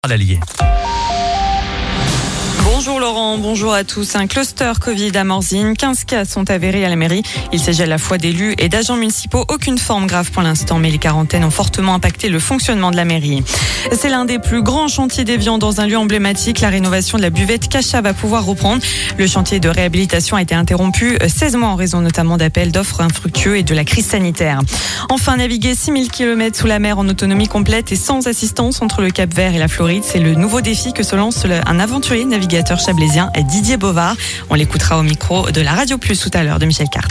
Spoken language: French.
À l'Allier. Bonjour Laurent, bonjour à tous. Un cluster Covid à Morzine, 15 cas sont avérés à la mairie. Il s'agit à la fois d'élus et d'agents municipaux. Aucune forme grave pour l'instant, mais les quarantaines ont fortement impacté le fonctionnement de la mairie. C'est l'un des plus grands chantiers d'Évian dans un lieu emblématique. La rénovation de la buvette Cacha va pouvoir reprendre. Le chantier de réhabilitation a été interrompu 16 mois en raison notamment d'appels d'offres infructueux et de la crise sanitaire. Enfin, naviguer 6000 km sous la mer en autonomie complète et sans assistance entre le Cap-Vert et la Floride, c'est le nouveau défi que se lance un aventurier navigateur chablaisien, Didier Bovard. On l'écoutera au micro de la Radio Plus tout à l'heure de Michel Cart.